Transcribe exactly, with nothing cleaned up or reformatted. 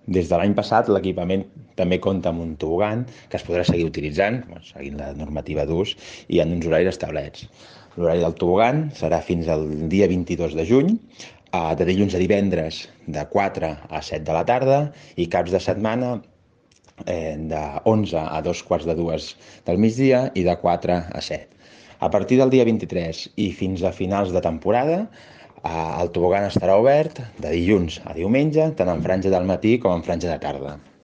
Des de l'any passat, l'equipament també compta amb un tobogan que es podrà seguir utilitzant, seguint la normativa d'ús, i en uns horaris establerts. L'horari del tobogan serà fins al dia vint-i-dos de juny, eh, de dilluns a divendres de quatre a set de la tarda i caps de setmana eh, de onze a dos quarts de dues del migdia i de quatre a set. A partir del dia vint-i-tres i fins a finals de temporada, eh, el tobogan estarà obert de dilluns a diumenge, tant en franja del matí com en franja de tarda.